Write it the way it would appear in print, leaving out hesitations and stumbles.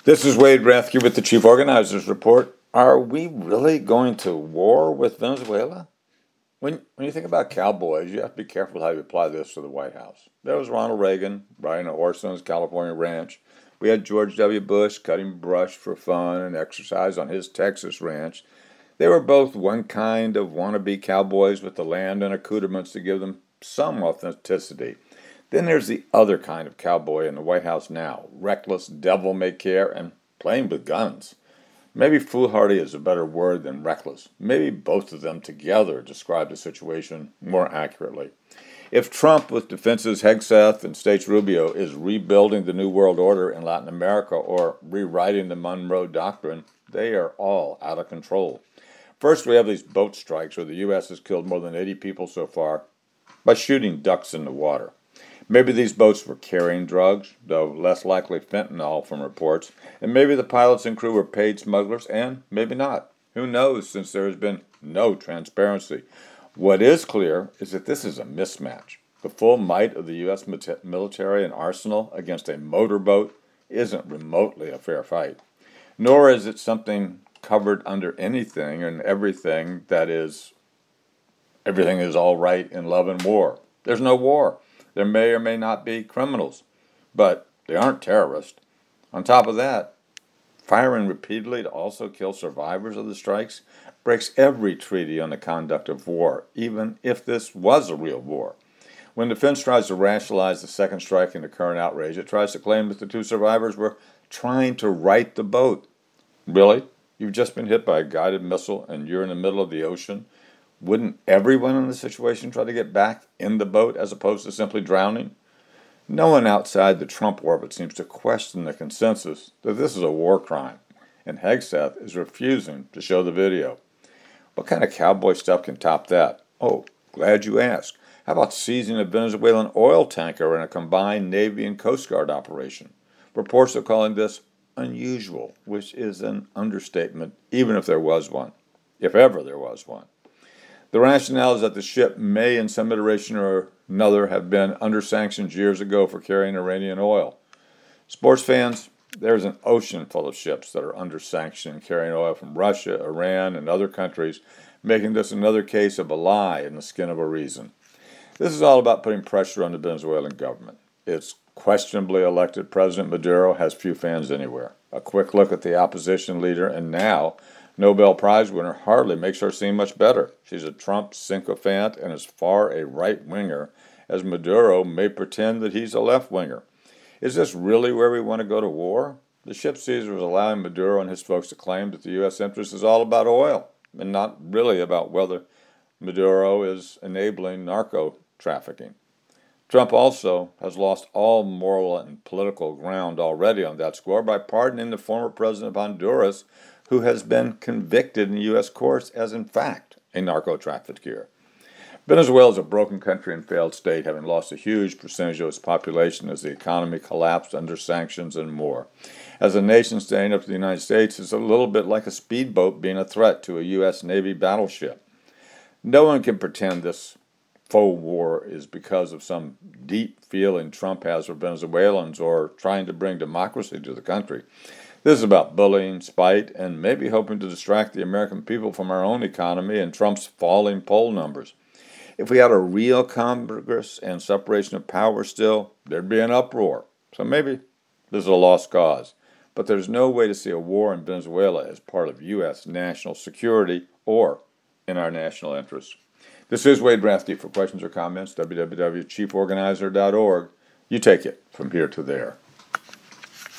This is Wade Rathke with the Chief Organizers Report. Are we really going to war with Venezuela? When you think about cowboys, you have to be careful how you apply this to the White House. There was Ronald Reagan riding a horse on his California ranch. We had George W. Bush cutting brush for fun and exercise on his Texas ranch. They were both one kind of wannabe cowboys with the land and accoutrements to give them some authenticity. Then there's the other kind of cowboy in the White House now, reckless, devil-may-care, and playing with guns. Maybe foolhardy is a better word than reckless. Maybe both of them together describe the situation more accurately. If Trump, with defenses Hegseth and States Rubio, is rebuilding the New World Order in Latin America or rewriting the Monroe Doctrine, they are all out of control. First, we have these boat strikes where the U.S. has killed more than 80 people so far by shooting ducks in the water. Maybe these boats were carrying drugs, though less likely fentanyl from reports, and maybe the pilots and crew were paid smugglers, and maybe not. Who knows, since there has been no transparency. What is clear is that this is a mismatch. The full might of the U.S. military and arsenal against a motorboat isn't remotely a fair fight, nor is it something covered under anything and everything that is, everything is all right in love and war. There's no war. There may or may not be criminals, but they aren't terrorists. On top of that, firing repeatedly to also kill survivors of the strikes breaks every treaty on the conduct of war, even if this was a real war. When defense tries to rationalize the second strike in the current outrage, it tries to claim that the two survivors were trying to right the boat. Really? You've just been hit by a guided missile and you're in the middle of the ocean? Wouldn't everyone in the situation try to get back in the boat as opposed to simply drowning? No one outside the Trump orbit seems to question the consensus that this is a war crime, and Hegseth is refusing to show the video. What kind of cowboy stuff can top that? Oh, glad you asked. How about seizing a Venezuelan oil tanker in a combined Navy and Coast Guard operation? Reports are calling this unusual, which is an understatement, even if there was one, if ever there was one. The rationale is that the ship may, in some iteration or another, have been under sanctions years ago for carrying Iranian oil. Sports fans, there's an ocean full of ships that are under sanction carrying oil from Russia, Iran, and other countries, making this another case of a lie in the skin of a reason. This is all about putting pressure on the Venezuelan government. Its questionably elected President Maduro has few fans anywhere. A quick look at the opposition leader, and now Nobel Prize winner hardly makes her seem much better. She's a Trump sycophant and as far a right-winger as Maduro may pretend that he's a left-winger. Is this really where we want to go to war? The ship seizure was allowing Maduro and his folks to claim that the U.S. interest is all about oil and not really about whether Maduro is enabling narco trafficking. Trump also has lost all moral and political ground already on that score by pardoning the former president of Honduras, who has been convicted in U.S. courts as, in fact, a narco-trafficker. Venezuela is a broken country and failed state, having lost a huge percentage of its population as the economy collapsed under sanctions and more. As a nation standing up to the United States, it's a little bit like a speedboat being a threat to a U.S. Navy battleship. No one can pretend this faux war is because of some deep feeling Trump has for Venezuelans or trying to bring democracy to the country. This is about bullying, spite, and maybe hoping to distract the American people from our own economy and Trump's falling poll numbers. If we had a real Congress and separation of powers still, there'd be an uproar. So maybe this is a lost cause. But there's no way to see a war in Venezuela as part of U.S. national security or in our national interests. This is Wade Rathke. For questions or comments, www.chieforganizer.org. You take it from here to there.